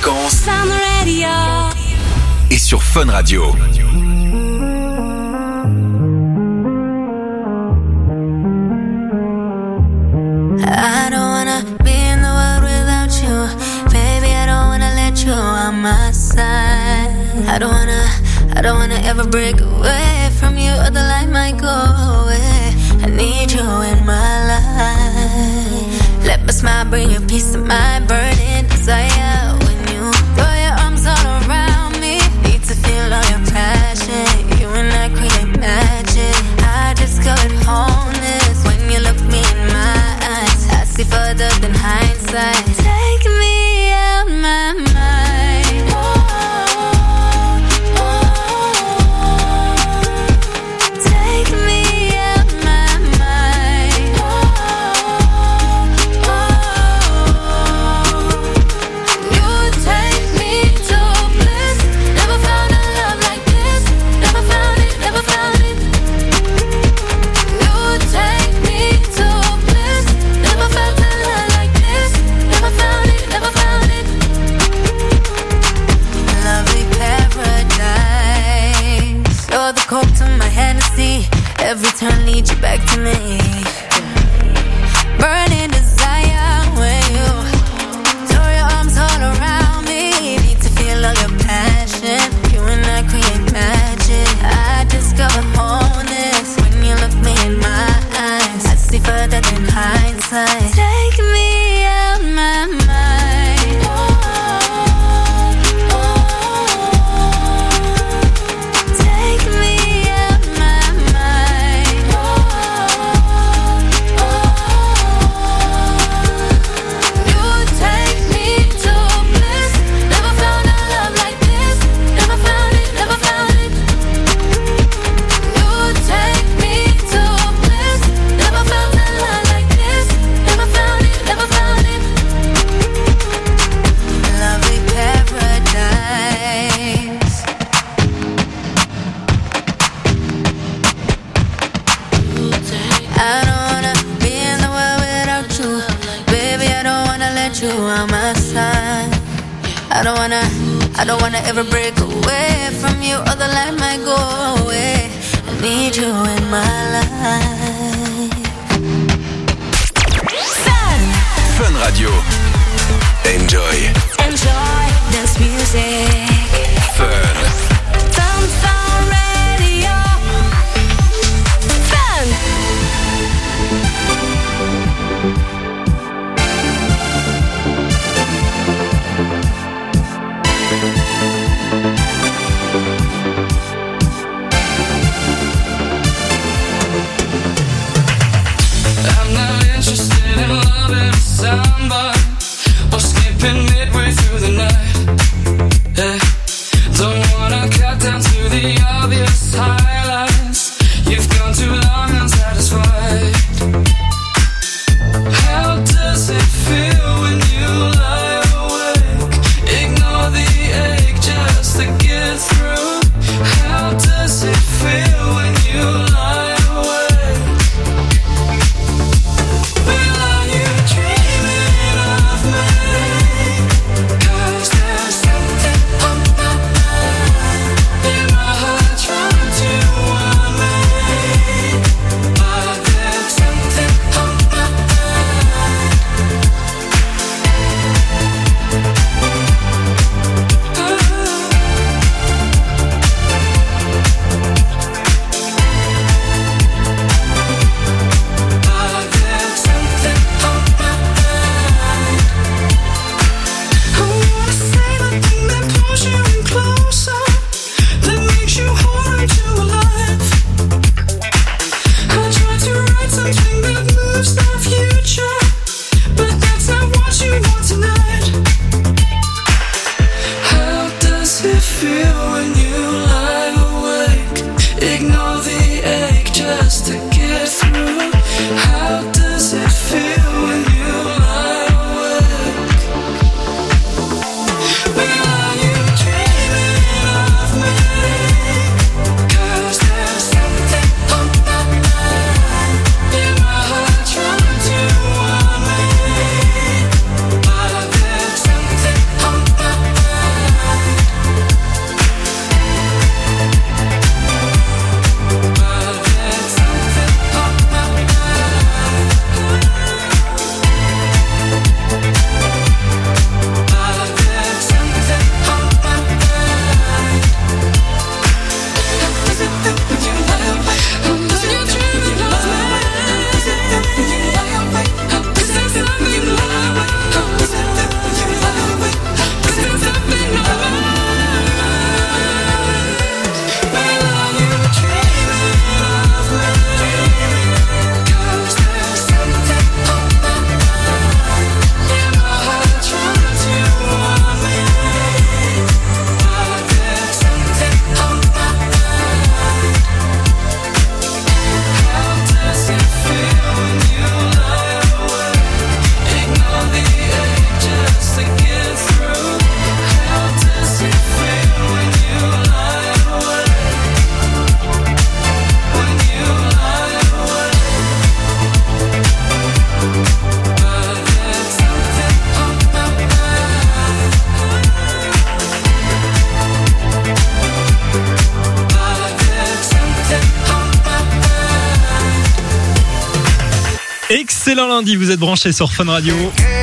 vacances Fun Radio. et sur Fun Radio. I don't wanna be in the world without you. Baby, I don't wanna let you on my side. I don't wanna ever break away from you, or the light might go away. I need you in my life. Let my smile bring you peace of mind, burning desire. When you throw your arms all around me, need to feel all your passion. You and I create magic. I discovered wholeness when you look me in my eyes. I see further than hindsight. Take me out my mind. Take me out my mind. You take me to bliss. Never found a love like this. Never found it, never found it. You take me to bliss. Never felt a love like this. Never found it, never found it. Lovely paradise. You're the coke to my Hennessy. Every turn leads you back to me. Burning desire when you throw your arms all around me. Need to feel all your passion. You and I create magic. I discover wholeness when you look me in my eyes. I see further than hindsight. Take me out my mind. Take me out my mind. You take me to bliss. Never found a love like this. Never found it, never found it. You take me to bliss. Never found a love like this. Never found it, never found it. Lovely paradise. I don't wanna be in the world without you. Baby, I don't wanna let you on my side. I don't wanna ever break away from you, or the light might go away. I need you in my life. Fun Radio. Enjoy. Enjoy this music. Fun. Fun Radio. Fun. I'm not interested in loving somebody or skipping midway through the night. Yeah. Don't wanna cut down to the obvious highlights. You've gone too long unsatisfied. How does it feel when you lie awake? Ignore the ache just to get through. How does it feel when you lie awake? Will are you dreaming of me? 'Cause there's something on my mind. In my heart trying to Excellent lundi, vous êtes branchés sur Fun Radio.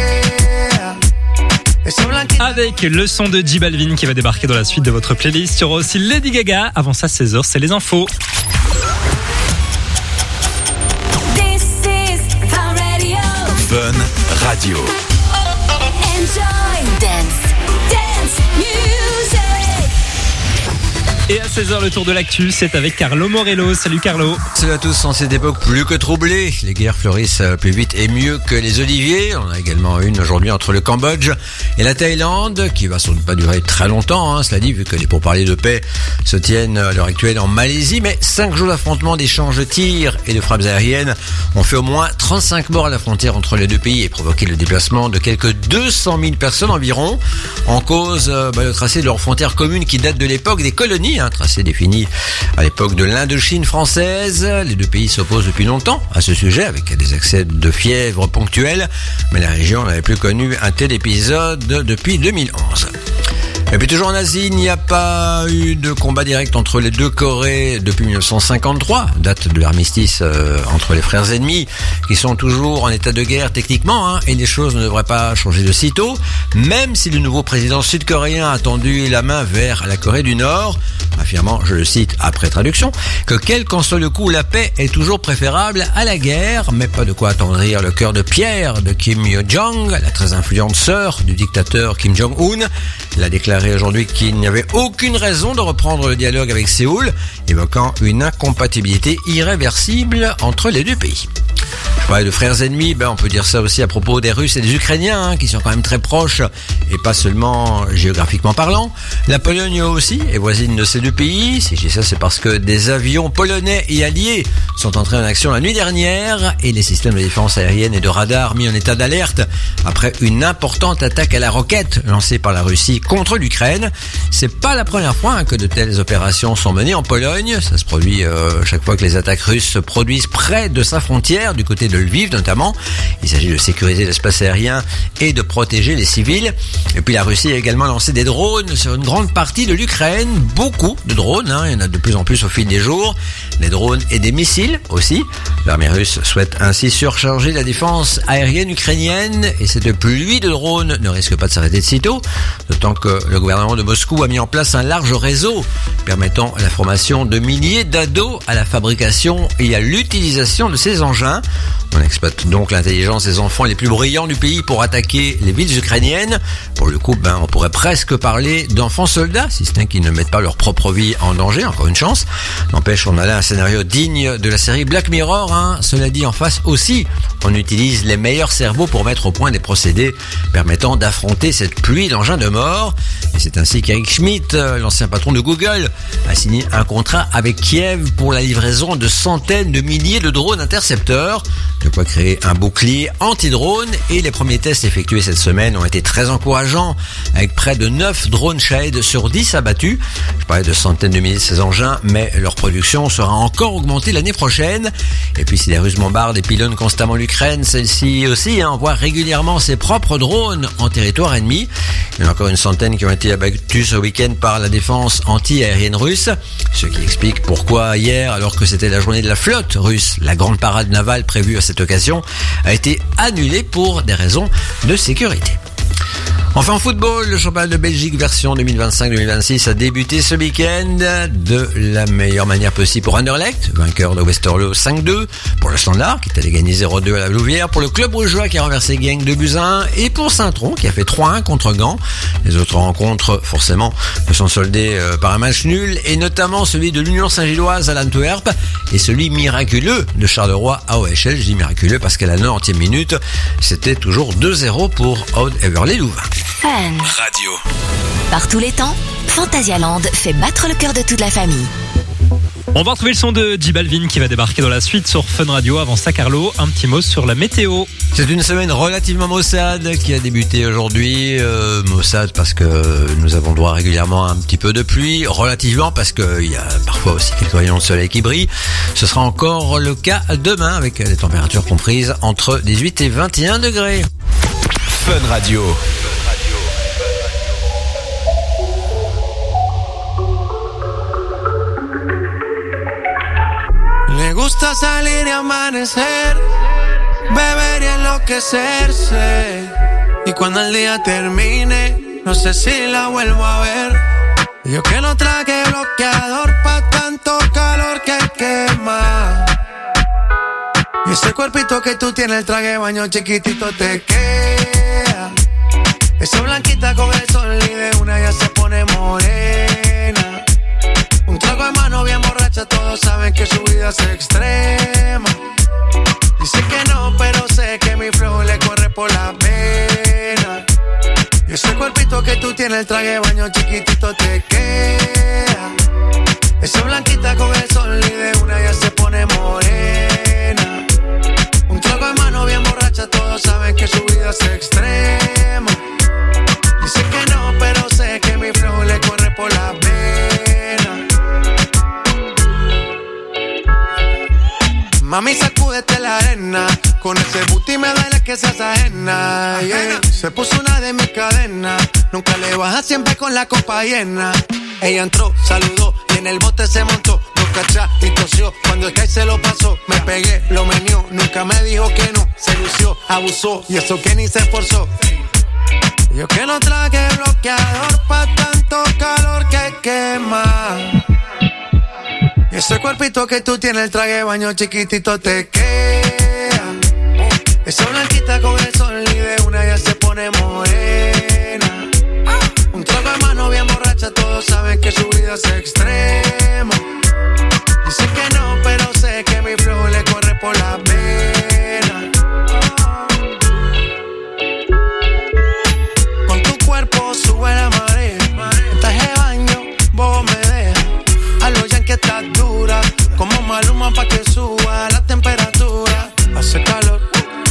Avec le son de J Balvin qui va débarquer dans la suite de votre playlist. Il y aura aussi Lady Gaga. Avant ça, 16h, c'est les infos. This is Fun Radio. Fun Radio. Enjoy dance music. Et à 16h, le tour de l'actu, c'est avec Carlo Morello. Salut Carlo. Salut à tous, en cette époque plus que troublée, les guerres fleurissent plus vite et mieux que les oliviers. On a également une aujourd'hui entre le Cambodge et la Thaïlande, qui va sans doute pas durer très longtemps, cela dit, vu que les pourparlers de paix se tiennent à l'heure actuelle en Malaisie. Mais 5 jours d'affrontements, d'échanges de tirs et de frappes aériennes ont fait au moins 35 morts à la frontière entre les deux pays et provoqué le déplacement de quelques 200 000 personnes environ. En cause, le tracé de leur frontière commune qui date de l'époque des colonies, tracé défini à l'époque de l'Indochine française. Les deux pays s'opposent depuis longtemps à ce sujet, avec des accès de fièvre ponctuels, mais la région n'avait plus connu un tel épisode depuis 2011. Et puis toujours en Asie, il n'y a pas eu de combat direct entre les deux Corées depuis 1953, date de l'armistice entre les frères ennemis, qui sont toujours en état de guerre techniquement, et les choses ne devraient pas changer de sitôt, même si le nouveau président sud-coréen a tendu la main vers la Corée du Nord, affirmant, je le cite après traduction, que quel qu'en soit le coup, la paix est toujours préférable à la guerre, mais pas de quoi attendrir le cœur de pierre de Kim Yo-jong, la très influente sœur du dictateur Kim Jong-un. Il a déclaré aujourd'hui qu'il n'y avait aucune raison de reprendre le dialogue avec Séoul, évoquant une incompatibilité irréversible entre les deux pays. Je parlais de frères ennemis, on peut dire ça aussi à propos des Russes et des Ukrainiens, qui sont quand même très proches, et pas seulement géographiquement parlant. La Pologne aussi est voisine de ces deux pays. Si je dis ça, c'est parce que des avions polonais et alliés sont entrés en action la nuit dernière, et les systèmes de défense aérienne et de radar mis en état d'alerte après une importante attaque à la roquette lancée par la Russie contre l'Ukraine. C'est pas la première fois que de telles opérations sont menées en Pologne. Ça se produit chaque fois que les attaques russes se produisent près de sa frontière, du côté de Lviv notamment. Il s'agit de sécuriser l'espace aérien et de protéger les civils. Et puis la Russie a également lancé des drones sur une grande partie de l'Ukraine. Beaucoup de drones, il y en a de plus en plus au fil des jours. Des drones et des missiles aussi. L'armée russe souhaite ainsi surcharger la défense aérienne ukrainienne, et cette pluie de drones ne risque pas de s'arrêter de sitôt, d'autant que le gouvernement de Moscou a mis en place un large réseau permettant la formation de milliers d'ados à la fabrication et à l'utilisation de ces engins. On exploite donc l'intelligence des enfants les plus brillants du pays pour attaquer les villes ukrainiennes. Pour le coup, on pourrait presque parler d'enfants soldats, si ce n'est qu'ils ne mettent pas leur propre vie en danger, encore une chance. N'empêche, on a là un scénario digne de la série Black Mirror. Cela dit, en face aussi, on utilise les meilleurs cerveaux pour mettre au point des procédés permettant d'affronter cette pluie d'engins de mort. Et c'est ainsi qu'Eric Schmidt, l'ancien patron de Google, a signé un contrat avec Kiev pour la livraison de centaines de milliers de drones intercepteurs. De quoi créer un bouclier anti-drone, et les premiers tests effectués cette semaine ont été très encourageants, avec près de 9 drones Shahid sur 10 abattus. Je parlais de centaines de milliers de ces engins, mais leur production sera encore augmentée l'année prochaine. Et puis si les Russes bombardent et pilonnent constamment l'Ukraine, celle-ci aussi envoie régulièrement ses propres drones en territoire ennemi. Il y en a encore une centaine qui ont été abattus ce week-end par la défense anti-aérienne russe, ce qui explique pourquoi hier, alors que c'était la journée de la flotte russe, la grande parade navale prévue à cette occasion a été annulée pour des raisons de sécurité. Enfin en football, le championnat de Belgique version 2025-2026 a débuté ce week-end de la meilleure manière possible pour Anderlecht, vainqueur de Westerlo 5-2, pour le Standard qui est allé gagner 0-2 à la Louvière, pour le Club Rougeois qui a renversé Genk 2-1, et pour Saint-Tron qui a fait 3-1 contre Gand. Les autres rencontres forcément se sont soldées par un match nul, et notamment celui de l'Union Saint-Gilloise à l'Antwerp et celui miraculeux de Charleroi à OHL. Je dis miraculeux parce qu'à la 90e minute, c'était toujours 2-0 pour Oud Everley-Louvain. Fun Radio. Par tous les temps, Fantasyland fait battre le cœur de toute la famille. On va retrouver le son de J Balvin qui va débarquer dans la suite sur Fun Radio. Avant ça, Carlo, un petit mot sur la météo. C'est une semaine relativement maussade qui a débuté aujourd'hui. Maussade parce que nous avons droit régulièrement à un petit peu de pluie. Relativement parce qu'il y a parfois aussi quelques rayons de soleil qui brillent. Ce sera encore le cas demain avec des températures comprises entre 18 et 21 degrés. Fun Radio. Me gusta salir y amanecer beber y enloquecerse. Y cuando el día termine, no sé si la vuelvo a ver. Yo que no traje bloqueador pa' tanto calor que quema. Y ese cuerpito que tú tienes, el traje de baño chiquitito te queda. Esa blanquita con el sol y de una ya se pone morena. Un trago de mano bien borracha, todos saben que su vida es extrema. Dice que no, pero sé que mi flow le corre por la vena. Y ese cuerpito que tú tienes, el traje de baño chiquitito te queda. Esa blanquita con el sol y de una ya se pone morena. Un trago de mano bien borracha, todos saben que su vida es extrema. Dice que no, pero sé que mi flow le corre por la vena. Mami, sacúdete la arena. Con ese booty me duele que seas ajena, yeah. Se puso una de mis cadenas. Nunca le baja, siempre con la copa llena. Ella entró, saludó y en el bote se montó. Dos cachas y tosió. Cuando el Sky se lo pasó, me pegué, lo menió. Nunca me dijo que no, se lució, abusó. Y eso que ni se esforzó. Yo que no traje bloqueador pa' tanto calor que quema. Y ese cuerpito que tú tienes, el traje de baño chiquitito te queda. Esa blanquita con el sol y de una ya se pone morena. Un trago de mano bien borracha, todos saben que su vida es extrema. Dice que no, pero sé que mi flow le corre por la vena. Con tu cuerpo sube la marea. En traje de baño, vos me dejas. A los yankees estás dura, como Maluma pa' que suba la temperatura. Hace calor,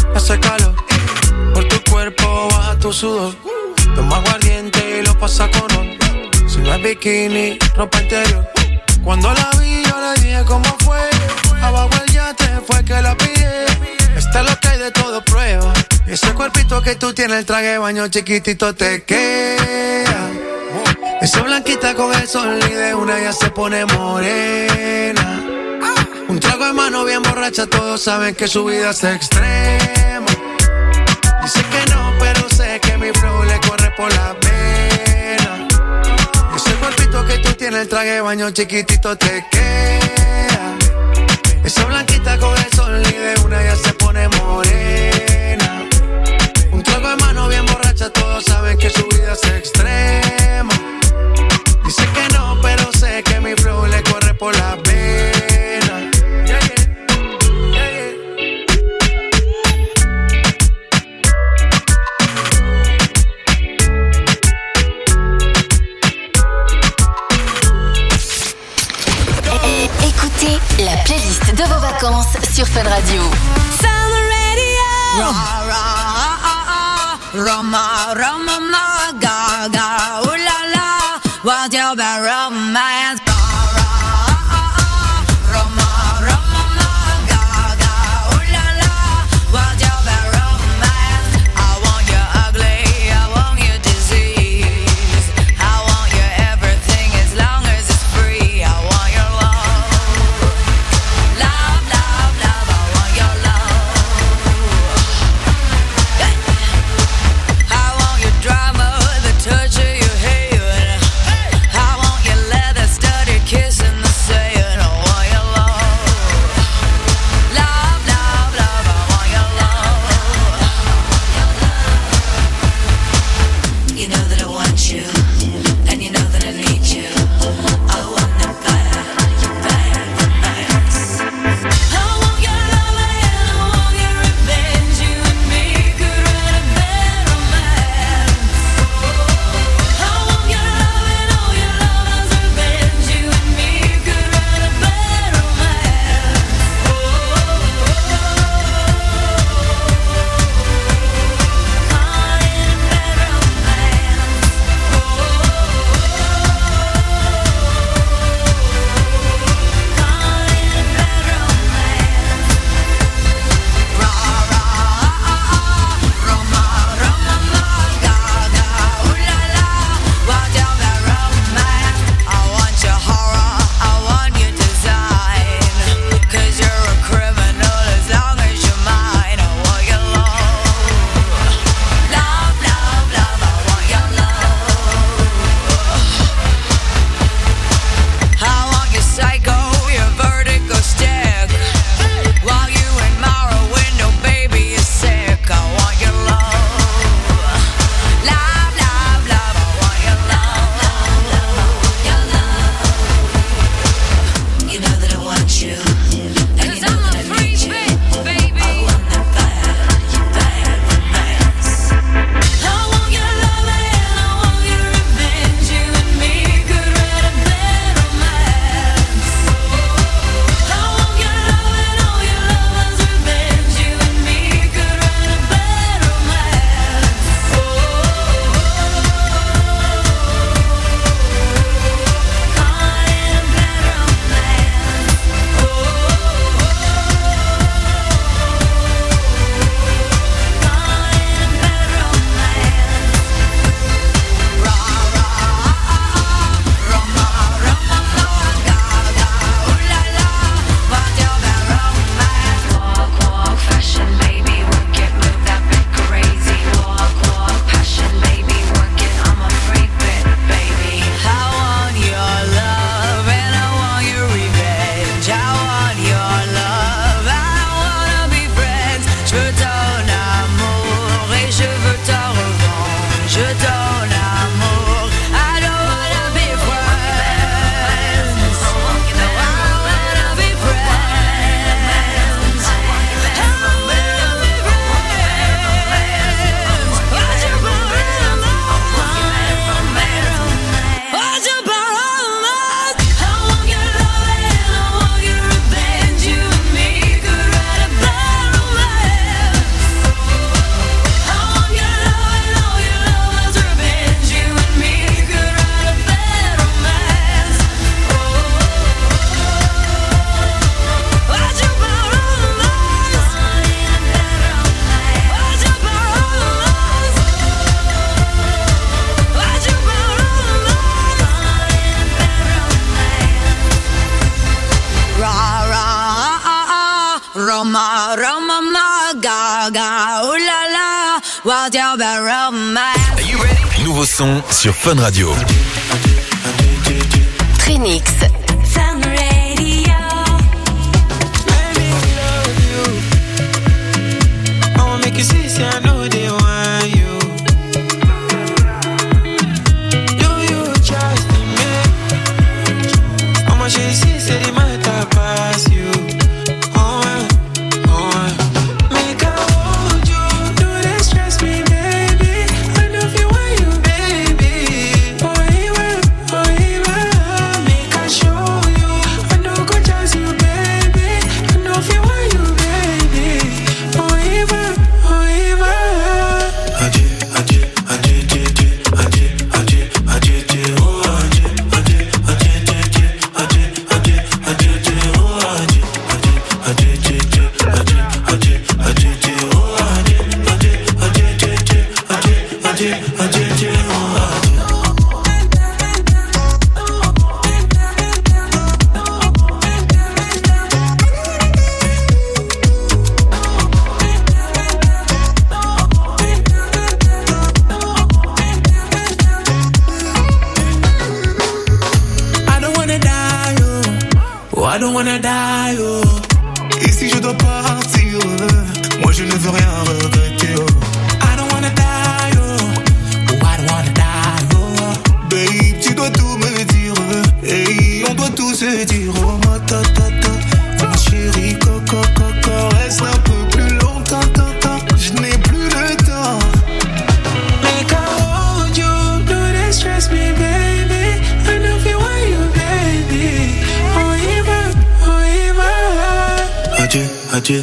por tu cuerpo baja tu sudor. Toma aguardiente y lo pasa con ron. Si no es bikini, ropa interior. Cuando la vi yo le dije cómo fue. Abajo el yate fue que la pillé. Esta es lo que hay de todo prueba. Y ese cuerpito que tú tienes, el traje de baño chiquitito te queda. Esa blanquita con el sol y de una ya se pone morena. Un trago de mano bien borracha, todos saben que su vida es extrema. Dice que no, pero sé que mi flow le corre por la vena. Ese cuerpito que tú tienes, el traje de baño chiquitito te queda. Esa blanquita con el sol y de una ya se pone morena. Un trago de mano bien borracha, todos saben que su vida es extrema. Dice que no, pero sé que mi flow le corre por la vena. Yeah, yeah. Yeah, yeah. Écoutez la playlist de vos vacances sur Fun Radio. Summer Radio. Roma, Roma, ma, ga, ooh la la. What's your bad romance? Drama, the touch of your hair. I want your Roma, Roma, ma, gaga, ooh la la, what's your bad romance? Nouveau son sur Fun Radio. Trinix. Fun Radio. Make you see, say I know they want you. You trust in me. How much you see, say they might pass you. Oh, make I hold you. Do they stress me, baby? I know if you want you, baby. Oh, even. Make I show you. I know go trust you, baby. I know if you want you, baby. Oh, even. I don't wanna die, oh. Et si je dois partir, moi je ne veux rien regretter, oh. I don't wanna die, oh. I don't wanna die, oh. Babe, tu dois tout me dire, hey, on doit tout se dire, oh. Ma chérie, coco, reste un peu plus longtemps, je n'ai plus le temps. Make I hold you, do they stress me, baby? I know if you want you, baby. Adieu,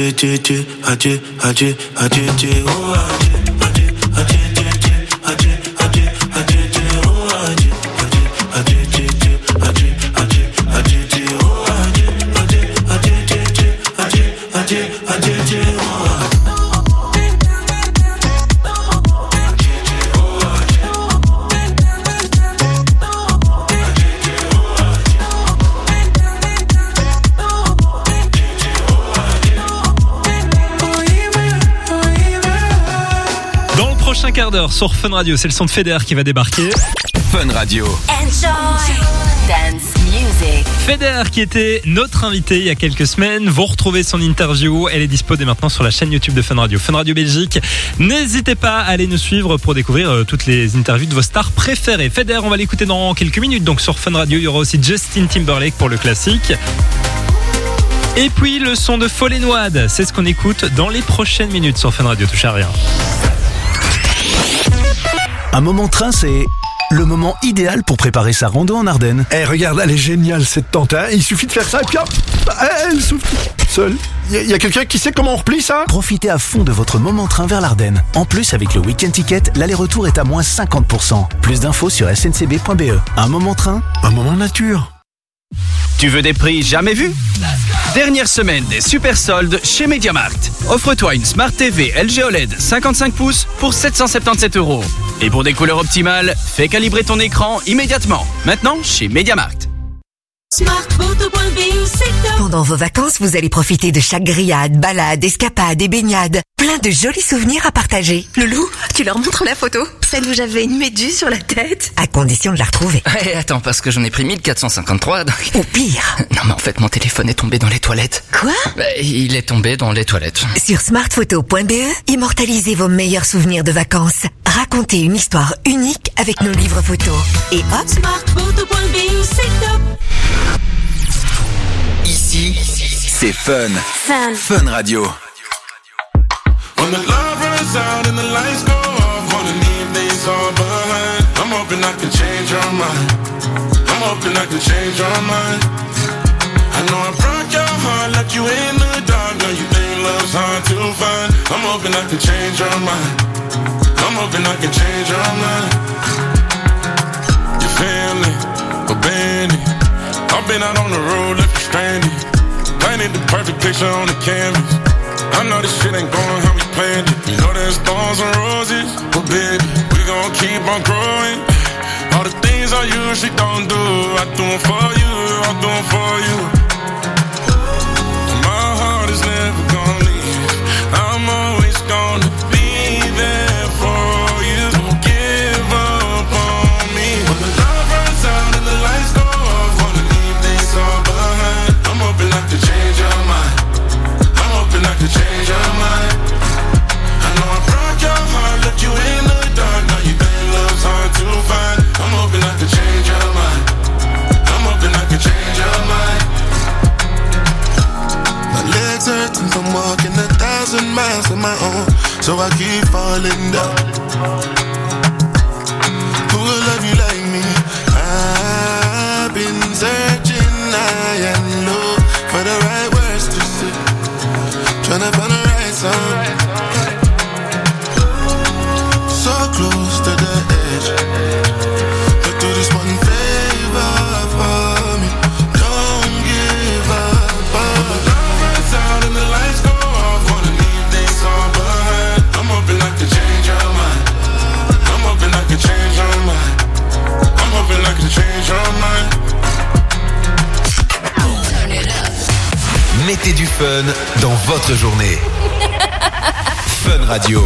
Prochain quart d'heure sur Fun Radio, c'est le son de Feder qui va débarquer. Fun Radio. Enjoy dance music. Feder qui était notre invité il y a quelques semaines. Vous retrouvez son interview. Elle est dispo dès maintenant sur la chaîne YouTube de Fun Radio, Fun Radio Belgique. N'hésitez pas à aller nous suivre pour découvrir toutes les interviews de vos stars préférées. Feder, on va l'écouter dans quelques minutes. Donc sur Fun Radio, il y aura aussi Justin Timberlake pour le classique. Et puis le son de Fallen Wad. C'est ce qu'on écoute dans les prochaines minutes sur Fun Radio. Touche à rien. Un moment train, c'est le moment idéal pour préparer sa rando en Ardennes. Eh, regarde, elle est géniale cette tente, hein. Il suffit de faire ça et puis hop, elle souffle seule. Y a quelqu'un qui sait comment on replie ça? Profitez à fond de votre moment train vers l'Ardenne. En plus, avec le Week-end Ticket, l'aller-retour est à moins 50%. Plus d'infos sur sncb.be. Un moment train, un moment nature. Tu veux des prix jamais vus? Dernière semaine des super soldes chez MediaMarkt. Offre-toi une Smart TV LG OLED 55 pouces pour 777 €. Et pour des couleurs optimales, fais calibrer ton écran immédiatement. Maintenant chez MediaMarkt. Pendant vos vacances, vous allez profiter de chaque grillade, balade, escapade et baignade. Plein de jolis souvenirs à partager. Loulou, tu leur montres la photo? Celle où j'avais une méduse sur la tête? À condition de la retrouver. Attends, parce que j'en ai pris 1453, donc... Ou pire. Non mais en fait, mon téléphone est tombé dans les toilettes. Quoi? Il est tombé dans les toilettes. Sur smartphoto.be, immortalisez vos meilleurs souvenirs de vacances. Racontez une histoire unique avec nos livres photos. Et hop, smartphoto.be, c'est top. Ici, c'est Fun. Fun Radio. When the love runs out and the lights go off, wanna leave things all behind. I'm hoping I can change your mind. I'm hoping I can change your mind. I know I broke your heart, left you in the dark. Now you think love's hard to find. I'm hoping I can change your mind. I'm hoping I can change your mind. Your family, abandoned. I've been out on the road, left you stranded. Painted the perfect picture on the canvas. I know this shit ain't going how we planned it. You know there's thorns and roses, but baby, we gon' keep on growing. All the things I usually don't do, I do them for you, I do them for you. My heart is certain I'm walking 1,000 miles on my own, so I keep falling down. Who will love you like me? I've been searching high and low for the right words to say, tryna find the right song. So close to the edge, but do this one favor for me, don't give up on me. The love runs out and the lights go off, wanna leave things all behind. I'm hoping I can change your mind, I'm hoping I can change your mind, I'm hoping I can change your mind. Mettez du fun dans votre journée. Fun Radio.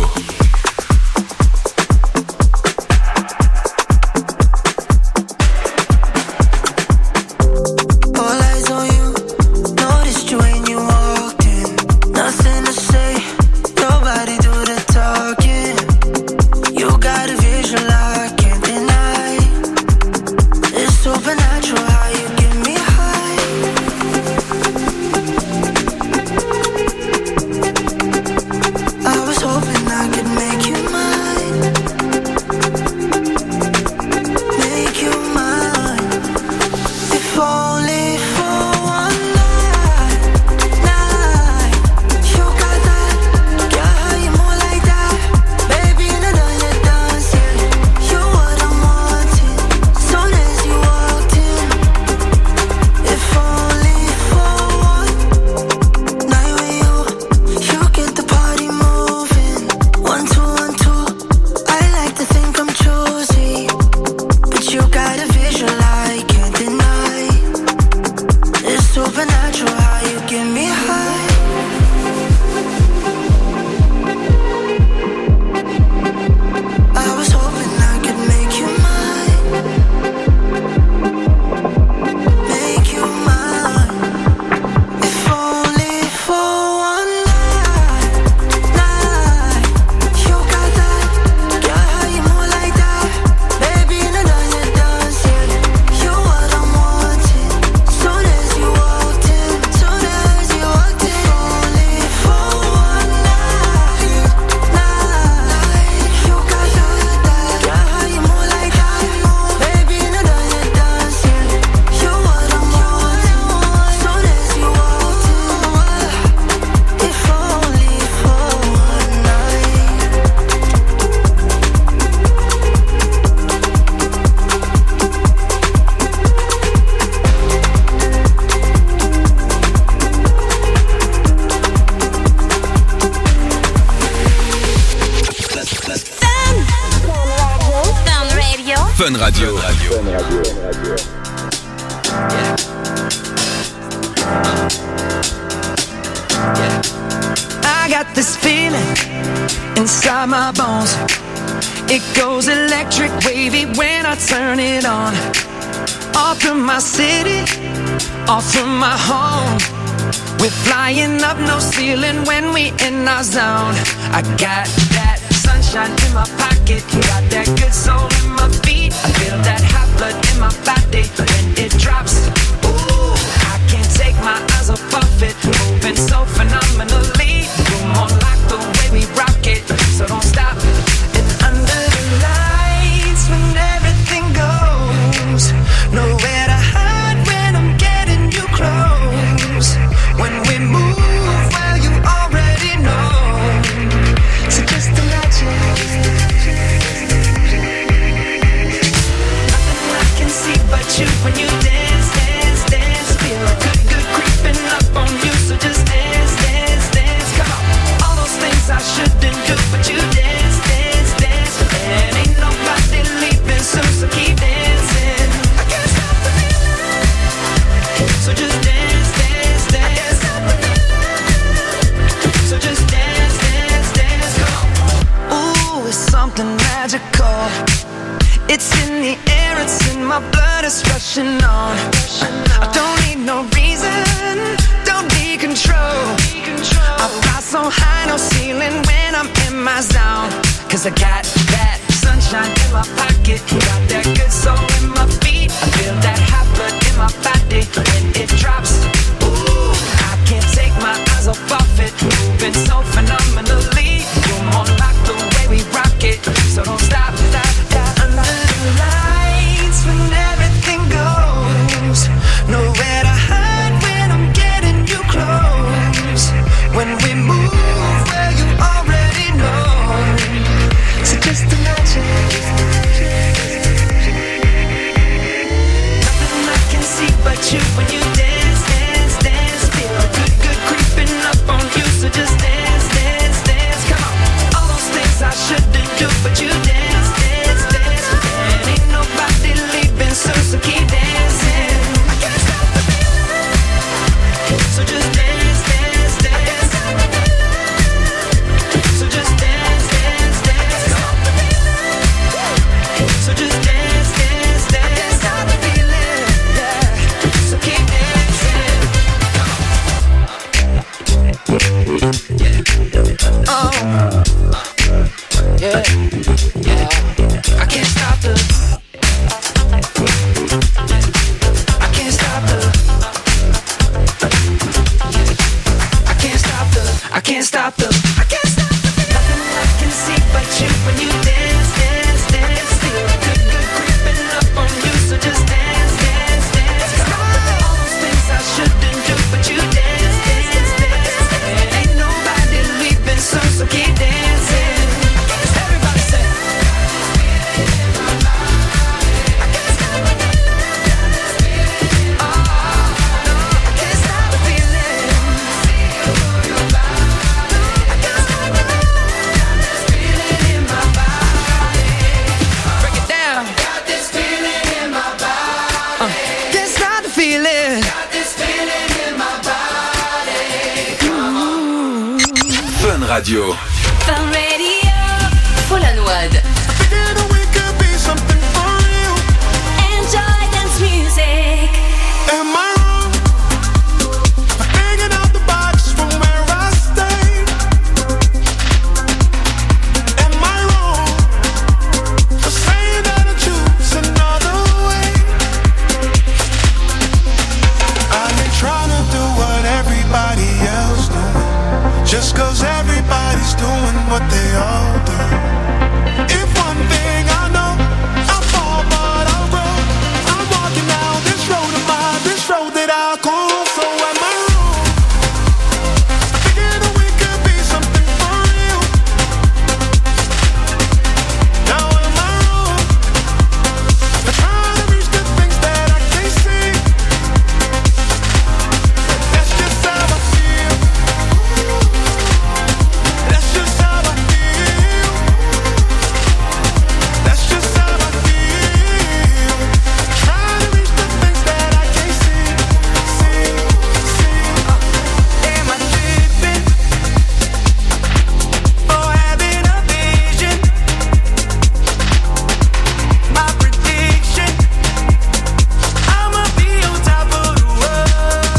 Fun Radio. I got this feeling inside my bones. It goes electric wavy when I turn it on. All through my city, all through my home. We're flying up no ceiling when we in our zone. I got that sunshine in my pocket, got that good soul in my feet. I feel that hot blood in my body when it drops. Ooh, I can't take my eyes off it, moving so phenomenally. You're more like the way we rock it, so don't stop. And under the lights when everything goes, nowhere to hide when I'm getting you close. When we move, well you already know. So just imagine. Nothing I can see but you when you dance, dance, dance. Feel good, good creeping up on you. So just dance, dance, dance. Come on. All those things I shouldn't do, but you dance, dance, dance. And ain't nobody leaving soon, so keep dancing. I can't stop the feeling. So just dance, dance, dance. I can't stop the feeling. So just dance, dance, dance. Come on. Ooh, it's something magical. It's in the air, it's in my blood, it's rushing on. I don't need no reason, don't need control. I fly so high, no ceiling when I'm in my zone. Cause I got that sunshine in my pocket, got that good soul in my feet. I feel that hot blood in my body when it drops. Ooh, I can't take my eyes off can't stop the nothing I can see but you when you dance, dance, dance. Feel good, good creeping up on you, so just dance, dance, dance. All those things I shouldn't do, but you dance, dance, dance. Ain't nobody leaving soon, so keep dancing. Everybody say. Fun Radio. Fun Radio. Folanwad. Enjoy dance music. Am I wrong for hanging out the box from where I stay? Am I wrong for saying that I choose another way? I ain't trying to do what everybody else doing, just 'cause everybody's doing what they all do. If one thing I know, I fall but I'll grow. I'm walking down this road of mine, this road that I call. So am I wrong? Thinking that we could be something for real. Now am I wrong for trying to reach the things that I can't see? That's just how I feel. That's just how I feel. That's just how I feel. Trying to reach the things that I can't see. Am I tripping or having a vision? My prediction, I'ma be on top of the world.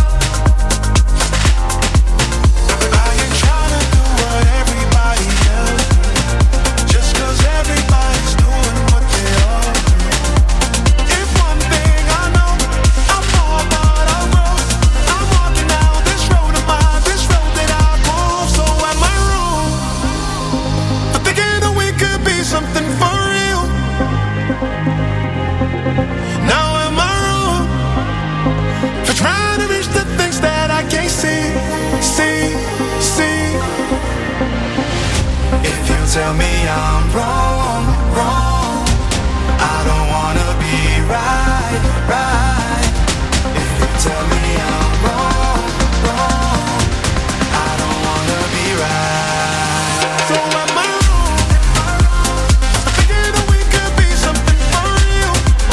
I ain't trying to do what everybody else do, just 'cause everybody's doing what they all do. If one thing I know, I fall but I'll grow. I'm walking down this road of mine, this road that I call. So am I wrong for thinking that we could be something for real? Now am I wrong for trying to reach the things that I can't see? If you tell me I'm wrong, I don't wanna be right. If you tell me I'm wrong, I don't wanna be right. So am I wrong for thinking that we could be something for real?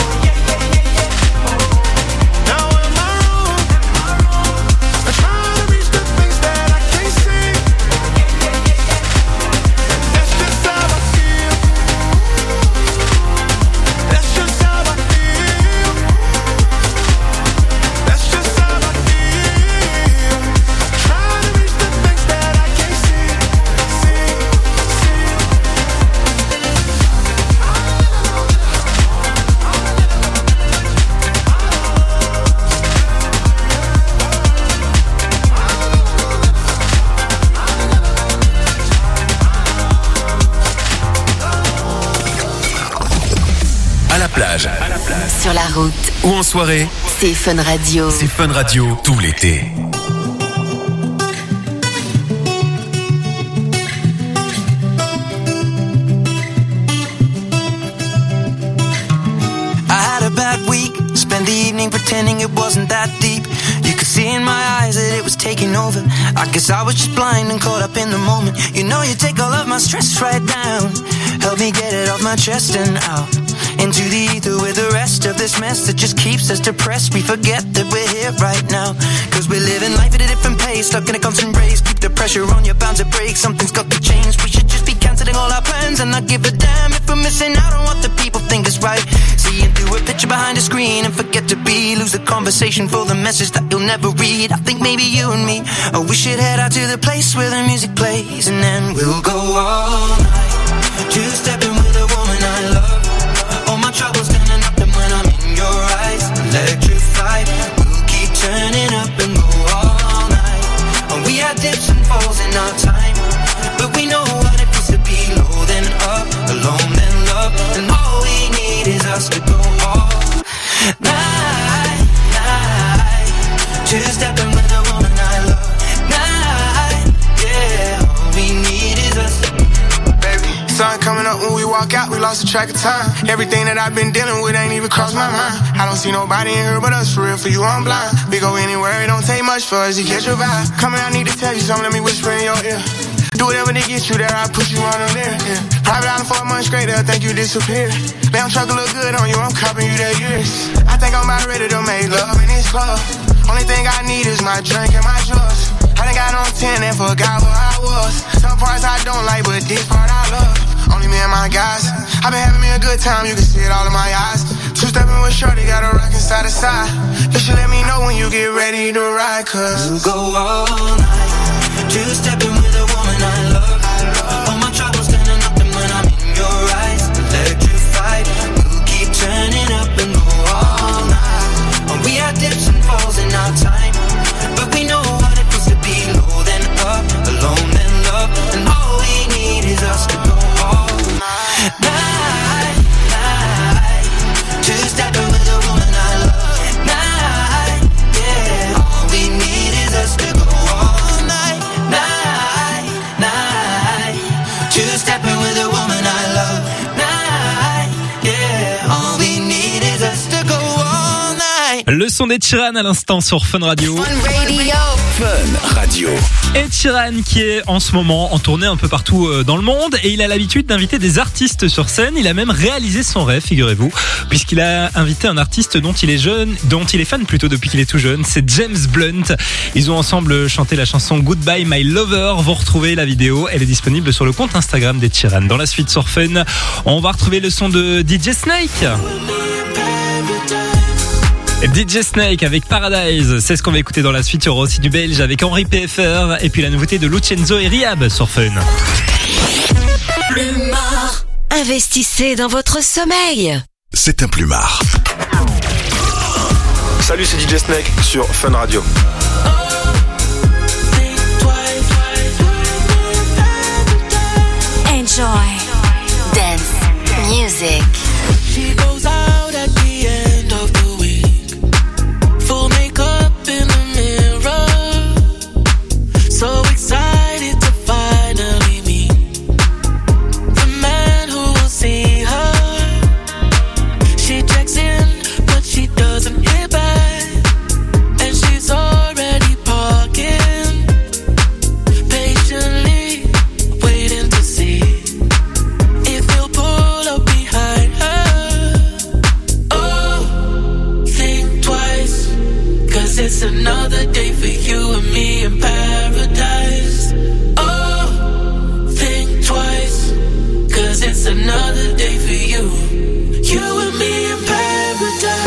Now am I wrong for trying to reach the things that I can't see? That's just how I feel. That's just how I feel. That's just how I feel. Trying to reach the things that I can't see. À la plage Sur la route, ou en soirée, c'est Fun Radio. c'est Fun Radio tout l'été. I had a bad week, spent the evening pretending it wasn't that deep. You could see in my eyes that it was taking over. I guess I was just blind and caught up in the moment. You know you take all of my stress right down. Help me get it off my chest and out into the ether with the rest of this mess that just keeps us depressed. We forget that we're here right now, 'cause we're living life at a different pace, stuck in a constant race. Keep the pressure on, you're bound to break. Something's got to change. We should just be cancelling all our plans and not give a damn if we're missing out on what the people think is right. Seeing through a picture behind a screen and forget to be. Lose the conversation for the message that you'll never read. I think maybe you and me, oh, we should head out to the place where the music plays, and then we'll go all night, two-stepping with a woman I love. All my troubles gonna nothing when I'm in your eyes. Electrified, we'll keep turning up and go all night. And we had dips and falls in our time. walk out, we lost the track of time. Everything that I've been dealing with ain't even crossed my mind. I don't see nobody in here but us, for real, for you I'm blind. We go anywhere, it don't take much for us to catch your vibe. Come here, I need to tell you something, let me whisper in your ear. Do whatever to get you there, I'll put you on them there, yeah. Private island for a month straight, they'll think you disappeared. Damn truck look good on you, I'm copping you that years. I think I'm about ready to make love in this club. Only thing I need is my drink and my drugs. I done got on 10 and forgot where I was. Some parts I don't like, but this part I love. Only me and my guys. I've been having me a good time, you can see it all in my eyes. Two-stepping with shorty, got a rockin' side to side. You should let me know when you get ready to ride, cause you go all night. Two-stepping with a woman I love. All my troubles standing up and when I'm in your eyes. Electrified, we'll keep turning up and go all night. We had dips and falls in our time, but we know what it feels to be low then up, alone then love, and all we need is us to go all night. Night, two-stepping with a woman I love. Night, yeah, all we need is us to go all night. Night, two-stepping with a woman I love. Night, yeah, all we need is us to go all night. Le son d'Ed Sheeran à l'instant sur Fun Radio. Fun Radio. Ed Sheeran qui est en ce moment en tournée un peu partout dans le monde et il a l'habitude d'inviter des artistes sur scène. Il a même réalisé son rêve, figurez-vous, puisqu'il a invité un artiste dont il est fan plutôt depuis qu'il est tout jeune. C'est James Blunt. Ils ont ensemble chanté la chanson Goodbye My Lover. Vous retrouvez la vidéo, elle est disponible sur le compte Instagram d'Ed Sheeran. Dans la suite sur Fun, on va retrouver le son de DJ Snake. DJ Snake avec Paradise, c'est ce qu'on va écouter dans la suite. Il y aura aussi du belge avec Henri PFR et puis la nouveauté de Lucenzo et Rihab sur Fun. Plumard. Investissez dans votre sommeil. C'est un Plumard. Salut, c'est DJ Snake sur Fun Radio. Enjoy dance music. She goes out at the end of the week, full makeup in the mirror, so excited to finally meet the man who will see her. She checks in, but she doesn't hear back, and she's already parking, patiently waiting to see if he'll pull up behind her. Oh, think twice, 'cause it's another day for you and me in paradise. Oh, think twice, 'cause it's another day for you, you and me in paradise.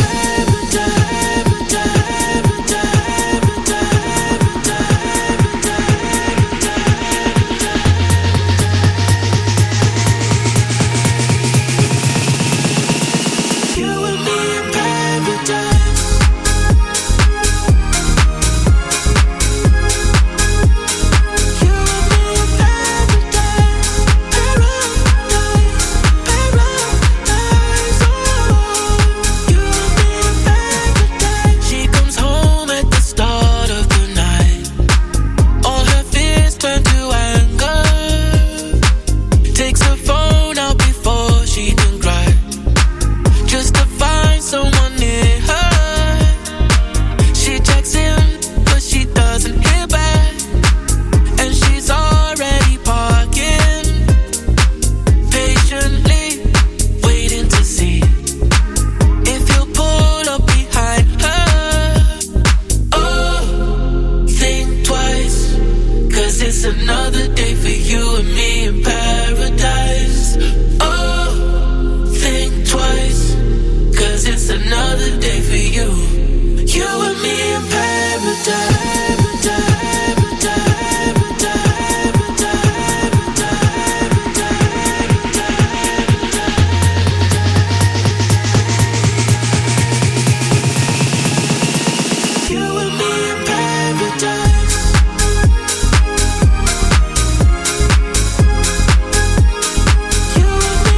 She comes home at the start of the night. All her fears turn to anger. Takes her phone out before she can cry, just to find someone near her. She checks in, but she doesn't hear back, and she's already parking, patiently waiting to see if he'll pull up behind her. Oh, think twice, 'cause it's another day for you and me in paradise. Oh, think twice, 'cause it's another day for you, you and me in paradise. You and me in paradise. You and me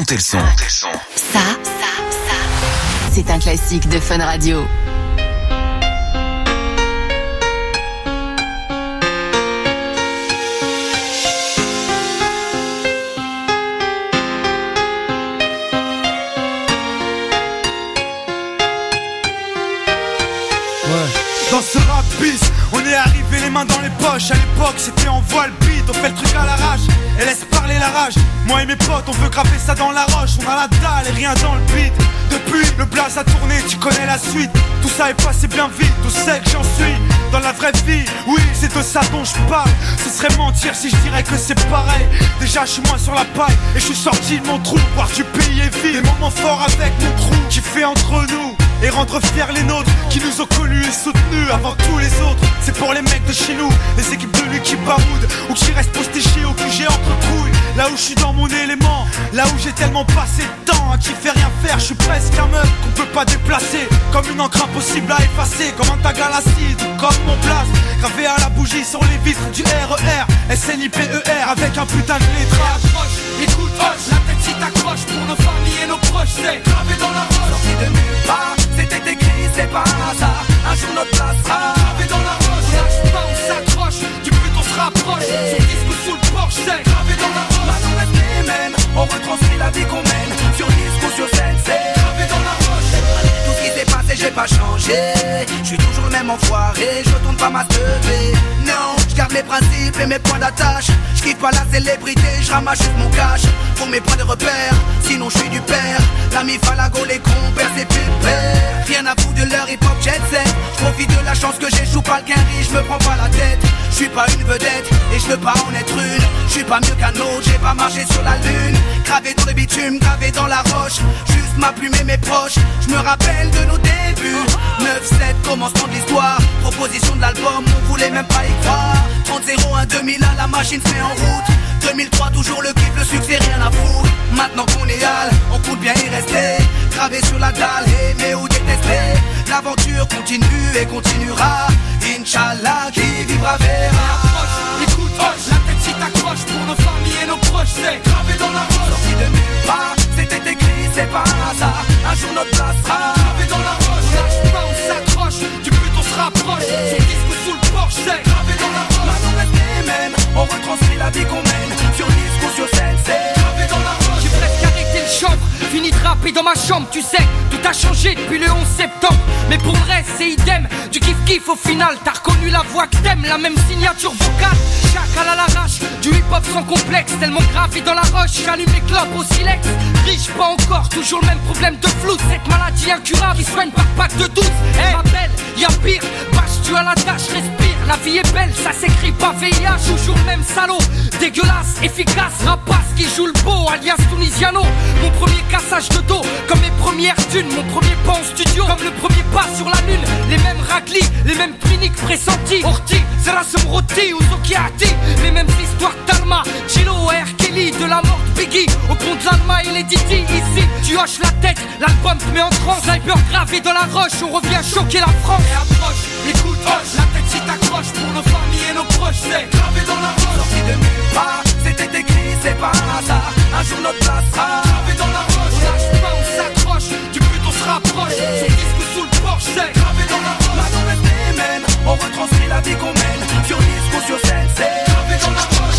Montez le son. Ça, c'est un classique de Fun Radio. Dans ce rap bis, on est arrivé les mains dans les poches. À l'époque c'était en voile beat, on fait le truc à l'arrache et laisse parler la rage. Moi et mes potes on veut graver ça dans la roche. On a la dalle et rien dans le beat. Depuis le blaze a tourné, tu connais la suite. Tout ça est passé bien vite, tout sait que j'en suis dans la vraie vie, oui c'est de ça dont je parle. Ce serait mentir si je dirais que c'est pareil. Déjà je suis moins sur la paille et je suis sorti de mon trou. Voir du pays est vide, des moments forts avec mon crew qui fait entre nous et rendre fiers les nôtres qui nous ont connus et soutenus avant tous les autres. C'est pour les mecs de chez nous, les équipes de lui qui baroudent ou qui restent postés au QG entre couilles. Là où je suis dans mon élément, là où j'ai tellement passé de temps à qui fait rien faire. Je suis presque un meuf qu'on peut pas déplacer, comme une encre impossible à effacer, comme un tag à l'acide ou comme mon place gravé à la bougie sur les vitres du RER SNIPER avec un putain de lettrage. Écoute, hoche, la tête si t'accroches pour nos familles et nos proches, c'est gravé dans la roche. Sorti de nulle part, c'était écrit, c'est pas un hasard. Un jour notre place sera gravé dans la roche. On lâche pas, on s'accroche, du but on se rapproche. Sur disque ou sous le porche, c'est gravé dans la roche. Maintenant reste les mêmes, on retranscrit la vie qu'on mène. Sur disque ou sur scène, c'est gravé dans la roche. Tout ce qui s'est passé, j'ai pas changé. Je suis toujours le même enfoiré, je tourne pas ma teubée. Non, je garde mes principes et mes points d'attache. Je kiffe pas la célébrité, je ramasse juste mon cash pour mes points de repère, sinon je suis du père. L'ami Falago, les compères, c'est pépère. Rien à foutre de leur hip-hop jet set. Je profite de la chance que j'échoue pas le quinri, je me prends pas la tête. Je suis pas une vedette et je veux pas en être une. Je suis pas mieux qu'un autre, j'ai pas marché sur la lune. Gravé dans le bitume, gravé dans la roche. Juste ma plume et mes proches, je me rappelle de nos débuts. 9-7, commencement de l'histoire. Proposition de l'album, on voulait même pas y croire. 30-01, 2001, la machine se met en route. 2003, toujours le kiff, le succès, rien à foutre. Maintenant qu'on est hal, on compte bien y rester. Gravé sur la dalle, aimer ou détester. L'aventure continue et continuera. Inch'Allah, qui vivra verra. Écoute, hoche, la tête si t'accroches pour nos familles et nos proches, c'est gravé dans la roche. Sorti de nulle part, c'était écrit, c'est pas un hasard. Un jour notre place sera gravé dans la roche. On lâche pas, on s'accroche, du but on se rapproche. Sur disque ou sous le porche, c'est gravé dans la roche. Maintenant reste les mêmes, on retranscrit la vie qu'on mène. Sur disque ou sur scène, c'est gravé dans la roche. J'ai presque arrêté le chambre, fini de rapper dans ma chambre, tu sais. Tout a changé depuis le 11 septembre. Mais pour le reste c'est idem, du kiff-kiff au final. T'as reconnu la voix que t'aimes, la même signature vocale. Chacal à l'arrache, du hip-hop sans complexe. Tellement gravé dans la roche, j'allume les clopes au silex. Riche pas encore, toujours le même problème de flou. Cette maladie incurable qui soigne par pack de 12. Hey, ma belle, y'a pire, bâche tu à la tâche, respire. La vie est belle, ça s'écrit pas VIH. Toujours le même salaud, dégueulasse, efficace. Rapace qui joue le beau, alias Tunisiano. Mon premier cassage de dos, comme mes premières thunes. Mon premier pas en studio, comme le premier pas sur la lune. Les mêmes raclis, les mêmes cliniques pressentis. Orti, Zerasum Roti ou Zokiati. Les mêmes histoires d'Alma, Chilo, R. Kelly. De la mort de Biggie, au compte l'Alma et les Didi. Ici, tu hoches la tête, l'album te met en transe. Sniper gravé dans la roche, on revient choquer la France. Et approche, écoute, hoche, la tête si t'accroches pour nos familles et nos proches, c'est gravé dans la roche. Sorti de nulle part, c'était écrit, c'est pas un hasard. Un jour notre place sera gravé dans la roche. On lâche pas, on s'accroche, du but on se rapproche. Sur disque ou sous le porche, c'est gravé dans la roche. Maintenant reste les mêmes, on retranscrit la vie qu'on mène. Sur disque ou sur scène, c'est gravé dans la roche.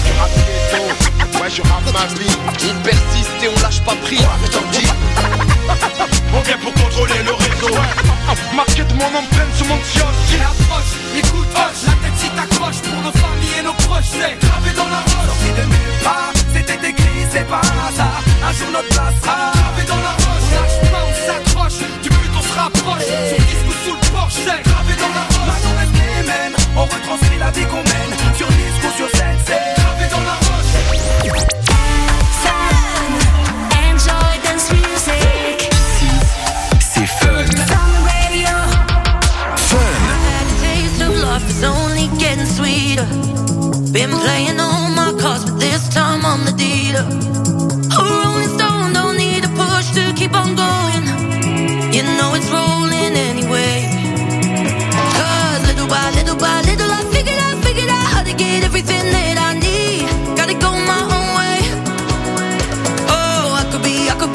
Ouais, je rappe ma vie. On persiste et on lâche pas prise. On vient pour contrôler le réseau. Marqué de mon empreinte sur mon kiosque. Qui approche, écoute, hoche, la tête si t'accroches pour nos familles et nos proches, c'est gravé dans la roche. Sorti de nulle part, c'était écrit, c'est pas un hasard. Un jour notre place sera gravé dans la roche. On lâche pas, on s'accroche, du but on se rapproche. Sur disque ou sous le porche, c'est gravé dans la roche. Maintenant reste les mêmes, on retranscrit la vie qu'on mène. Sur disque ou sur scène, c'est gravé dans la roche. Enjoy dance music. C'est Fun. Taste of life is only getting sweeter. Been playing all my cards, but this time I'm the dealer. A rolling stone don't need a push to keep on going. You know it's rolling anyway. 'Cause little by little by little I figured out how to get everything that I need. Gotta go my own way. Oh, I could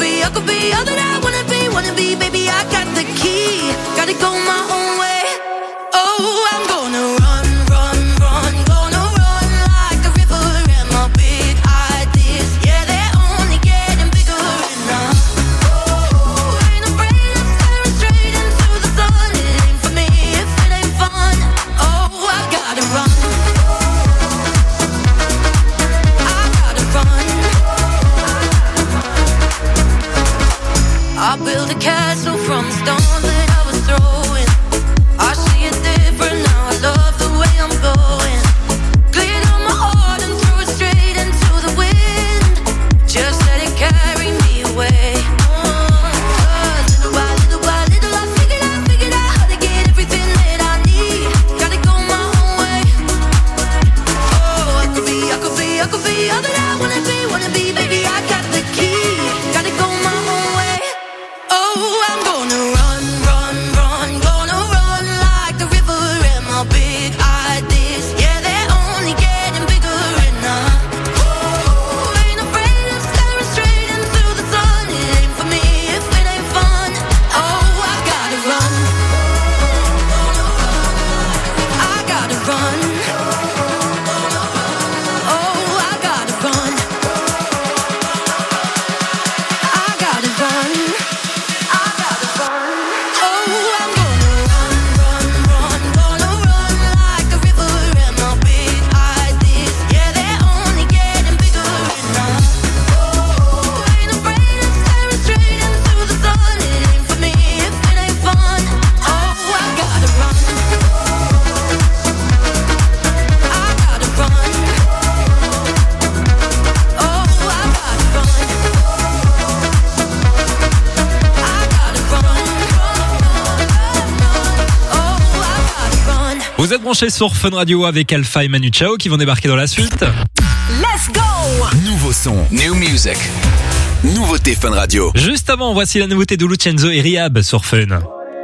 Vous êtes branchés sur Fun Radio avec Alpha et Manu Chao qui vont débarquer dans la suite. Let's go! Nouveau son, new music. Nouveauté Fun Radio. Juste avant, voici la nouveauté de Lucenzo et Rihab sur Fun.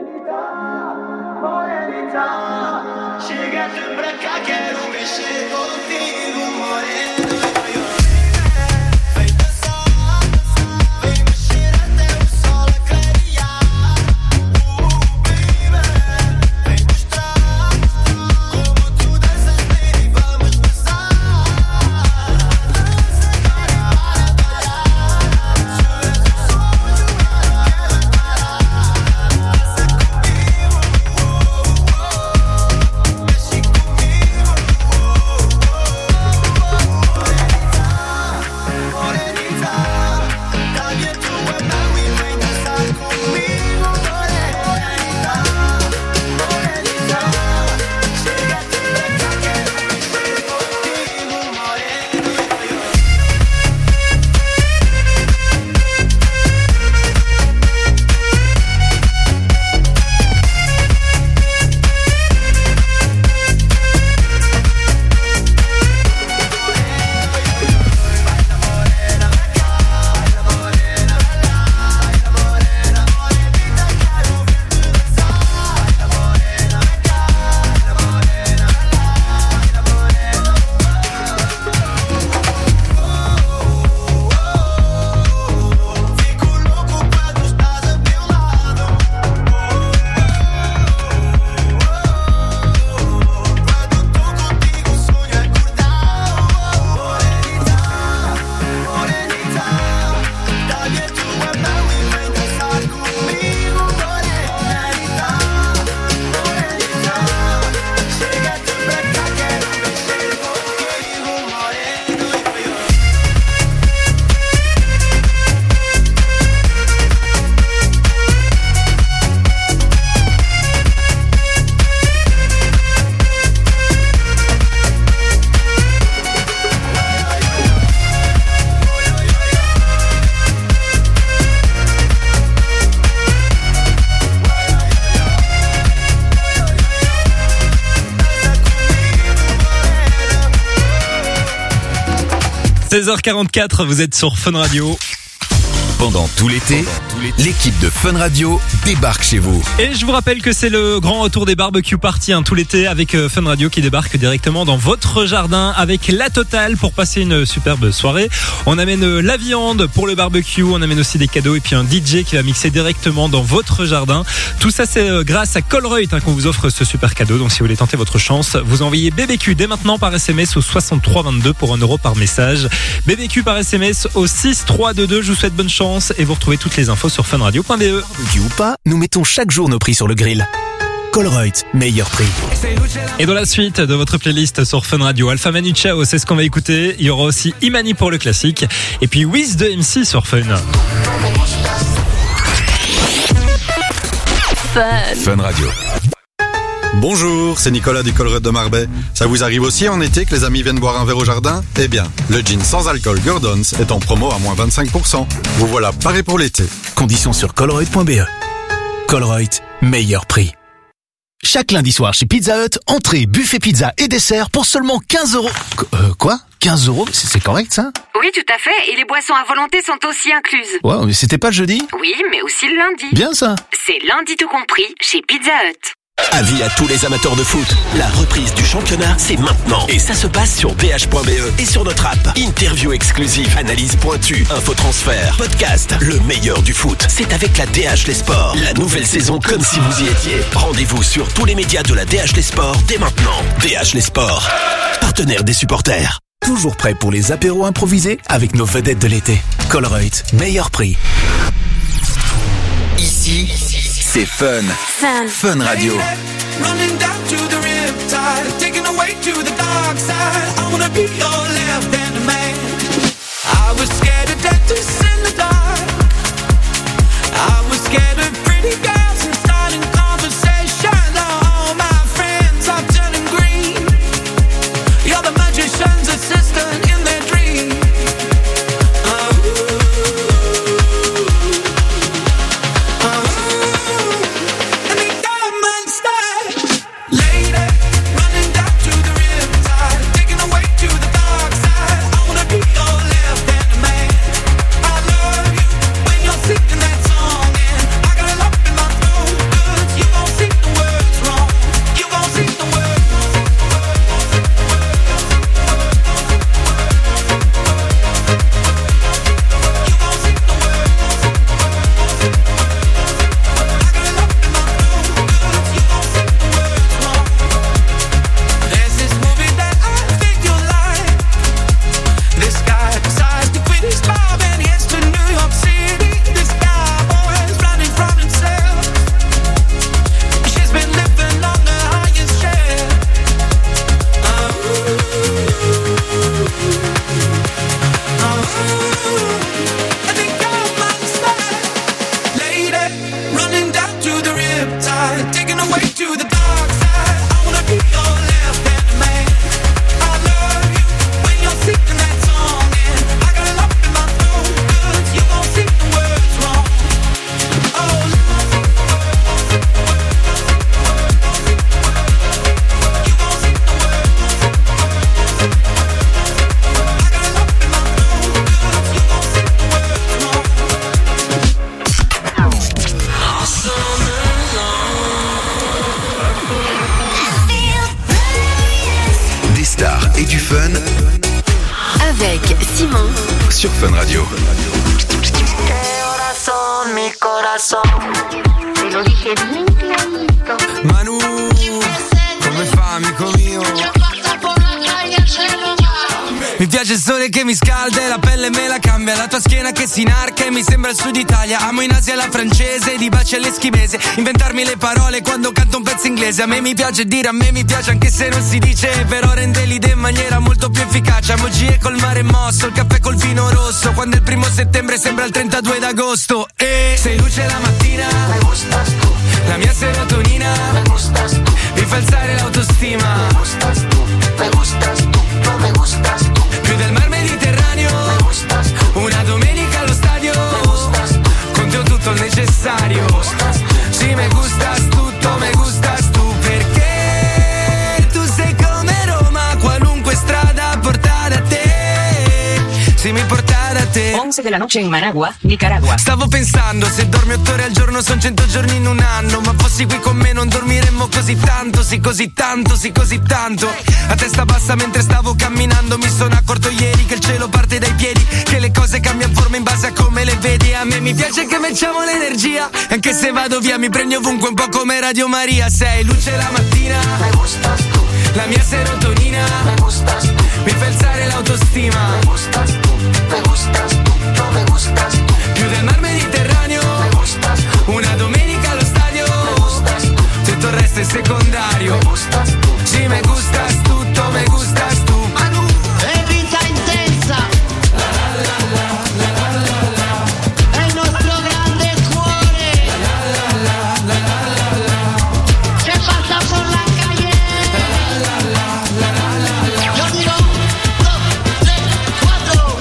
– 16h44, vous êtes sur Fun Radio. Pendant tout l'été, l'équipe de Fun Radio débarque chez vous. Et je vous rappelle que c'est le grand retour des barbecues parties tout l'été avec Fun Radio qui débarque directement dans votre jardin avec la totale pour passer une superbe soirée. On amène la viande pour le barbecue, on amène aussi des cadeaux et puis un DJ qui va mixer directement dans votre jardin. Tout ça c'est grâce à Colruyt qu'on vous offre ce super cadeau. Donc si vous voulez tenter votre chance, vous envoyez BBQ dès maintenant par SMS au 6322 pour 1 euro par message. BBQ par SMS au 6322. Je vous souhaite bonne chance et vous retrouvez toutes les infos sur funradio.be. Barbecue ou pas, nous mettons chaque jour nos prix sur le grill. Colruyt, meilleur prix. Et dans la suite de votre playlist sur Fun Radio, Alpha Manu Chao, c'est ce qu'on va écouter. Il y aura aussi Imani pour le classique. Et puis Wiz de MC sur Fun. Fun Radio. Bonjour, c'est Nicolas du Colruyt de Marbais. Ça vous arrive aussi en été que les amis viennent boire un verre au jardin ? Eh bien, le gin sans alcool Gordon's est en promo à moins 25%. Vous voilà paré pour l'été. Conditions sur colruyt.be. Colruyt, meilleur prix. Chaque lundi soir chez Pizza Hut, entrée, buffet pizza et dessert pour seulement 15 euros. Quoi ? 15 euros ? C'est correct ça ? Oui, tout à fait. Et les boissons à volonté sont aussi incluses. Ouais, mais c'était pas le jeudi ? Oui, mais aussi le lundi. Bien ça. C'est lundi tout compris chez Pizza Hut. Avis à tous les amateurs de foot. La reprise du championnat, c'est maintenant. Et ça se passe sur dh.be et sur notre app. Interview exclusive, analyse pointue, infotransfert, podcast. Le meilleur du foot, c'est avec la DH Les Sports. La nouvelle saison comme si vous y étiez. Rendez-vous sur tous les médias de la DH Les Sports dès maintenant. DH Les Sports, partenaire des supporters. Toujours prêt pour les apéros improvisés avec nos vedettes de l'été. Colruyt, meilleur prix. Ici, c'est Fun. Fun Radio. Running down to the riptide, taking away to the dark side. I wanna be your left-hand man. I was scared of dentists in the dark. I was scared of pretty girls and starting conversations. All my friends are turning green. You're the magician's assistant in their dream. And the diamond star, lady, sur Fun Radio. Corazón, mi corazón. Te lo dije bien clarito. Manu, come fa, amico mio? Mi piace il sole che mi scalda e la pelle me la cambia. La tua schiena che si inarca e mi sembra il sud Italia. Amo in Asia la francese, di baci all'eschimese. Inventarmi le parole quando canto un pezzo inglese. A me mi piace dire, a me mi piace anche se non si dice. Però rende l'idea in maniera molto più efficace. Amo G col mare mosso, il caffè col vino rosso. Quando il 1 settembre sembra il 32 d'agosto. E sei luce la mattina, me gustas tu. La mia serotonina, me gustas tu. Mi fa alzare l'autostima, me gustas tu. Me gustas tu, no me gustas tu. Più del mar Mediterraneo, me gustas tu. Una domenica allo stadio, me gustas tu. Con te ho tutto il necessario, me gustas tu. Sì, me gustas tutto, me gustas tu. Perché tu sei come Roma, qualunque strada porta da te. Sì, mi porta da te. 11 de la noche in Managua, Nicaragua. Stavo pensando, se dormi 8 ore al giorno son 100 giorni in un anno. Ma fossi qui con me non dormiremmo così tanto. Sì, così tanto, sì, così tanto. A testa bassa mentre stavo camminando mi sono accorto ieri che il cielo parte dai piedi. Che le cose cambiano forma in base a come le vedi. A me mi piace che mettiamo l'energia. Anche se vado via mi prendi ovunque un po' come Radio Maria. Sei luce la mattina, me gustas tu. La mia serotonina, me gustas tu. Mi fa alzare l'autostima, me gustas tu. Me gustas tu, no me gustas tu. Più del mar Mediterraneo, me gustas tu. Una domenica allo stadio, me gustas tu. Tutto il resto è secondario, me gustas tu. Sì, me gustas tutto, me gustas tu. Manu, è vita intensa. È il nostro grande cuore. Che passa por la calle. Io dirò 2, 3, 4.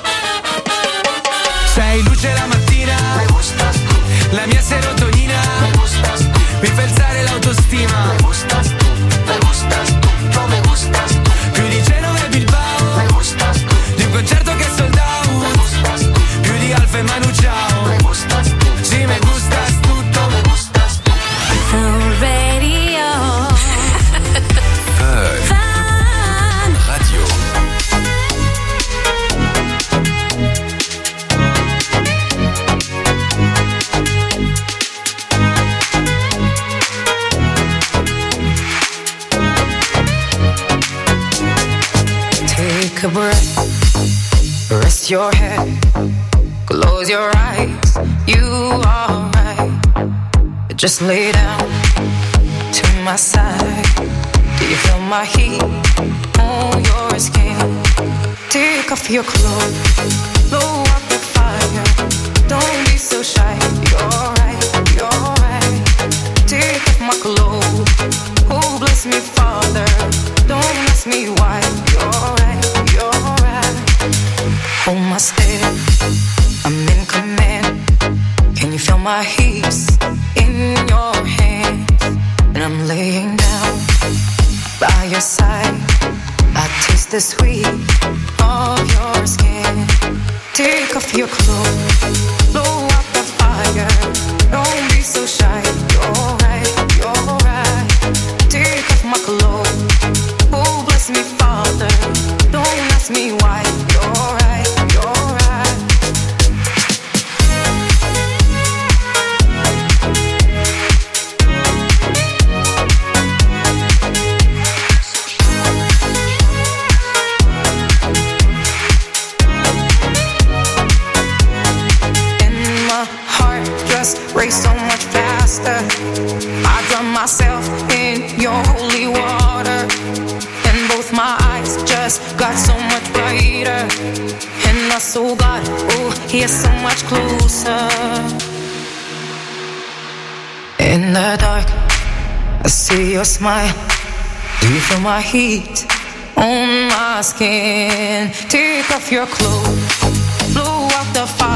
Sei luce la mattina, me gustas tu. La mia serotonina, me gustas tu. Mi fa alzare l'autostima, me gustas tu. Me gustas tu, no me gustas tu. Più di Genova e Bilbao, me gustas tu. Di un concerto che è sold out, me gustas tu. Più di Alfa e Manu Chao, me gustas tu. Sì, me gustas tutto, me gustas tu. Fun Radio. Fun Radio. Take a breath, rest your head, close your eyes, you are right. Just lay down to my side. Do you feel my heat on your skin? Take off your clothes, blow up the fire. Don't be so shy, you're right, you're right. Take off my clothes, oh bless me Father. Don't ask me why, you're right, you're right. Hold my step, I'm in command. Can you feel my hips in your hands? And I'm laying down by your side. I taste the sweet of your skin. Take off your clothes, blow up the fire. Don't be so shy, you're right, you're right. Take off my clothes, oh bless me Father. Don't ask me why, you're right, you're right. And my heart just raced so much faster. I drown myself in your holy water. And both my eyes just got so much brighter. And I saw God, oh, He is so much closer. In the dark, I see your smile. Do you feel my heat on my skin? Take off your clothes,